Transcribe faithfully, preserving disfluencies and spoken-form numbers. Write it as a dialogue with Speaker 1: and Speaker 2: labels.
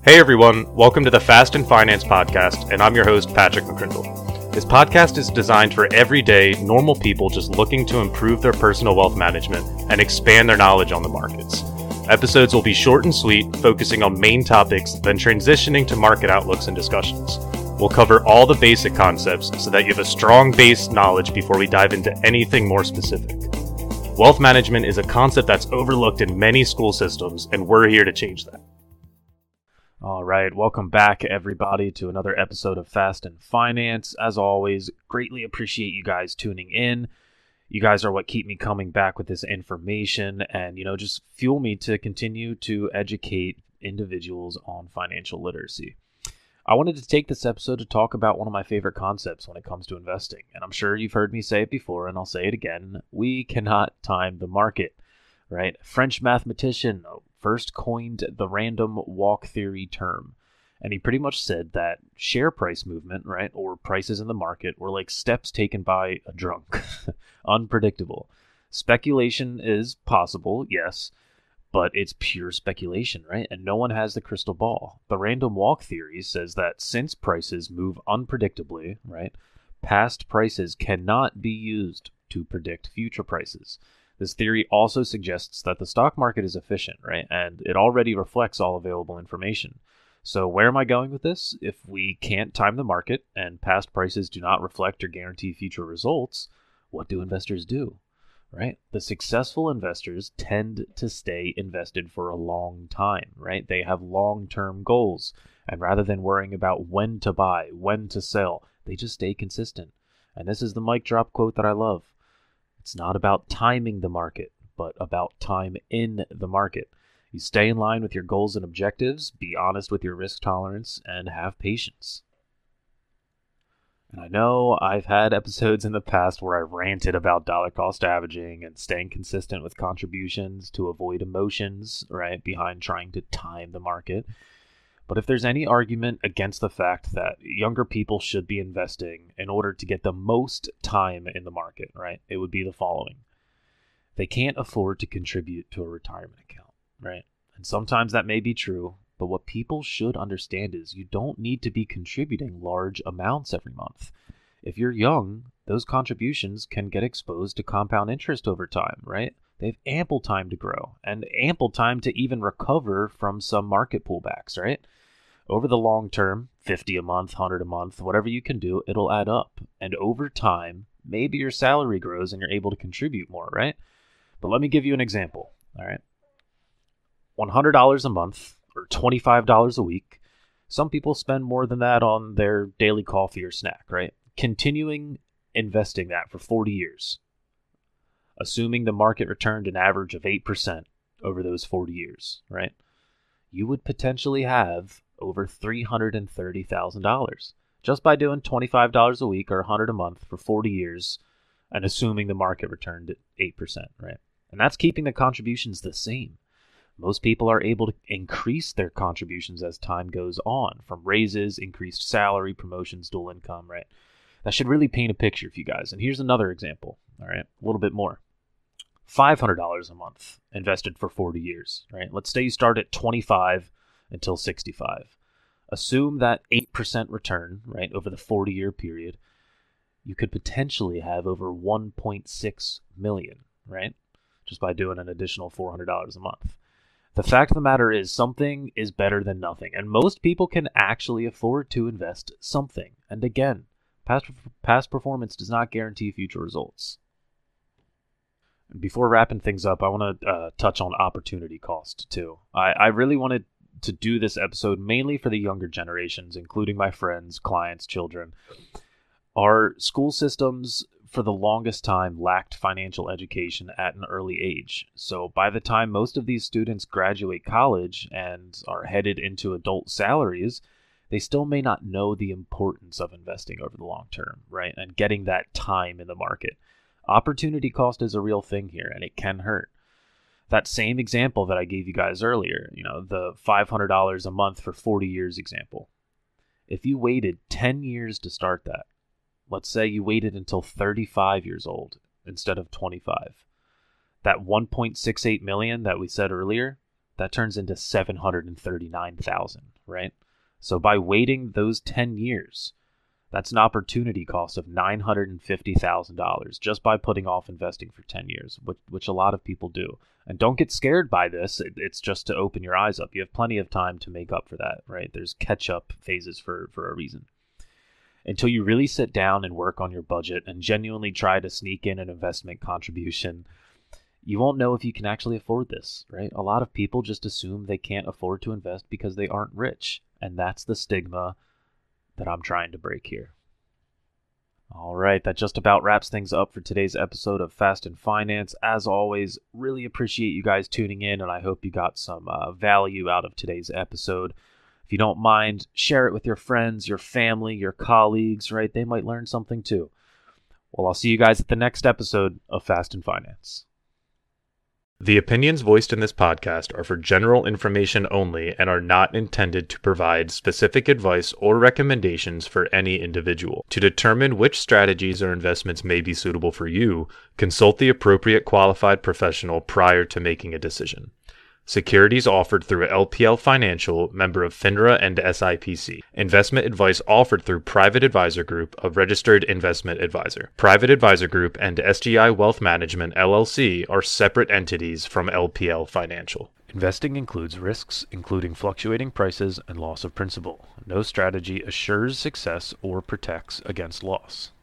Speaker 1: Hey everyone, welcome to the Fast and Finance podcast, and I'm your host, Patrick McCrindle. This podcast is designed for everyday, normal people just looking to improve their personal wealth management and expand their knowledge on the markets. Episodes will be short and sweet, focusing on main topics, then transitioning to market outlooks and discussions. We'll cover all the basic concepts so that you have a strong base knowledge before we dive into anything more specific. Wealth management is a concept that's overlooked in many school systems, and we're here to change that.
Speaker 2: All right, welcome back, everybody, to another episode of Fast and Finance. As always, greatly appreciate you guys tuning in. You guys are what keep me coming back with this information and, you know, just fuel me to continue to educate individuals on financial literacy. I wanted to take this episode to talk about one of my favorite concepts when it comes to investing. And I'm sure you've heard me say it before, and I'll say it again. We cannot time the market, right? French mathematician first coined the random walk theory term. And he pretty much said that share price movement, right, or prices in the market were like steps taken by a drunk. Unpredictable. Speculation is possible, yes, but it's pure speculation, right? And no one has the crystal ball. The random walk theory says that since prices move unpredictably, right, past prices cannot be used to predict future prices. This theory also suggests that the stock market is efficient, right? And it already reflects all available information. So where am I going with this? If we can't time the market and past prices do not reflect or guarantee future results, what do investors do? Right? The successful investors tend to stay invested for a long time, right? They have long-term goals. And rather than worrying about when to buy, when to sell, they just stay consistent. And this is the mic drop quote that I love. It's not about timing the market, but about time in the market. You stay in line with your goals and objectives, be honest with your risk tolerance, and have patience. And I know I've had episodes in the past where I ranted about dollar cost averaging and staying consistent with contributions to avoid emotions, right, behind trying to time the market. But if there's any argument against the fact that younger people should be investing in order to get the most time in the market, right, it would be the following. They can't afford to contribute to a retirement account, right? And sometimes that may be true. But what people should understand is you don't need to be contributing large amounts every month. If you're young, those contributions can get exposed to compound interest over time, right? They have ample time to grow and ample time to even recover from some market pullbacks, right? Over the long term, fifty a month, one hundred a month, whatever you can do, it'll add up. And over time, maybe your salary grows and you're able to contribute more, right? But let me give you an example, all right? one hundred dollars a month or twenty-five dollars a week. Some people spend more than that on their daily coffee or snack, right? Continuing investing that for forty years, assuming the market returned an average of eight percent over those forty years, right? You would potentially have over three hundred thirty thousand dollars just by doing twenty-five dollars a week or one hundred dollars a month for forty years and assuming the market returned at eight percent, right? And that's keeping the contributions the same. Most people are able to increase their contributions as time goes on, from raises, increased salary, promotions, dual income, right? That should really paint a picture for you guys. And here's another example, all right? A little bit more. five hundred dollars a month invested for forty years, right? Let's say you start at twenty-five until sixty-five. Assume that eight percent return, right, over the forty-year period. You could potentially have over one point six million dollars, right? Just by doing an additional four hundred dollars a month. The fact of the matter is something is better than nothing, and most people can actually afford to invest something. And again, past past performance does not guarantee future results. And before wrapping things up, I want to uh, touch on opportunity cost too. I, I really wanted to do this episode mainly for the younger generations, including my friends, clients, children. Our school systems for the longest time lacked financial education at an early age. So by the time most of these students graduate college and are headed into adult salaries, they still may not know the importance of investing over the long term, right? And getting that time in the market. Opportunity cost is a real thing here, and it can hurt. That same example that I gave you guys earlier, you know, the five hundred dollars a month for forty years example. If you waited ten years to start that, let's say you waited until thirty-five years old instead of twenty-five. That one point six eight million that we said earlier, that turns into seven hundred thirty-nine thousand dollars, right? So by waiting those ten years, that's an opportunity cost of nine hundred fifty thousand dollars just by putting off investing for ten years, which, which a lot of people do. And don't get scared by this. It, it's just to open your eyes up. You have plenty of time to make up for that, right? There's catch-up phases for, for a reason. Until you really sit down and work on your budget and genuinely try to sneak in an investment contribution, you won't know if you can actually afford this, right? A lot of people just assume they can't afford to invest because they aren't rich. And that's the stigma that I'm trying to break here. All right, that just about wraps things up for today's episode of Fast and Finance. As always, really appreciate you guys tuning in, and I hope you got some uh, value out of today's episode. If you don't mind, share it with your friends, your family, your colleagues, right? They might learn something too. Well, I'll see you guys at the next episode of Fast and Finance.
Speaker 1: The opinions voiced in this podcast are for general information only and are not intended to provide specific advice or recommendations for any individual. To determine which strategies or investments may be suitable for you, consult the appropriate qualified professional prior to making a decision. Securities offered through L P L Financial, member of FINRA and S I P C. Investment advice offered through Private Advisor Group, a registered investment advisor. Private Advisor Group and S G I Wealth Management, L L C, are separate entities from L P L Financial.
Speaker 2: Investing includes risks, including fluctuating prices and loss of principal. No strategy assures success or protects against loss.